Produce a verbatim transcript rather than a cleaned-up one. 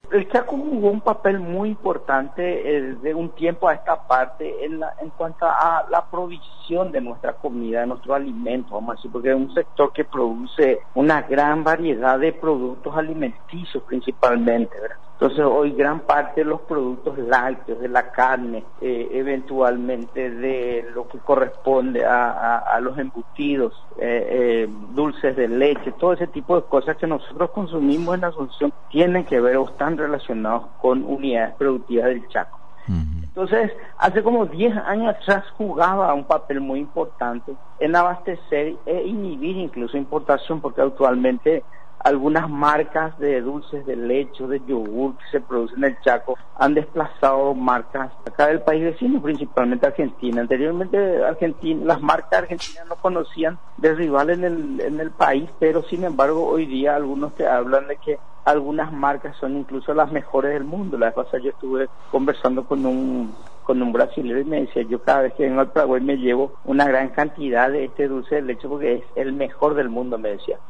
El Chaco jugó un papel muy importante eh, de un tiempo a esta parte en, la, en cuanto a la provisión de nuestra comida, de nuestros alimentos, vamos a decir, porque es un sector que produce una gran variedad de productos alimenticios principalmente, ¿verdad? Entonces hoy gran parte de los productos lácteos, de la carne, eh, eventualmente de lo que corresponde a, a, a los embutidos, eh, eh, dulces de leche, todo ese tipo de cosas que nosotros consumimos en Asunción tienen que ver o están relacionados con unidades productivas del Chaco. Uh-huh. Entonces, hace como diez años atrás jugaba un papel muy importante en abastecer e inhibir incluso importación, porque actualmente algunas marcas de dulces de leche, de yogur que se producen en el Chaco han desplazado marcas acá del país vecino, principalmente Argentina. Anteriormente Argentina, las marcas argentinas no conocían de rival en el, en el país, pero sin embargo hoy día algunos te hablan de que algunas marcas son incluso las mejores del mundo. La vez pasada yo estuve conversando con un con un brasileño y me decía, yo cada vez que vengo al Paraguay me llevo una gran cantidad de este dulce de leche porque es el mejor del mundo, me decía.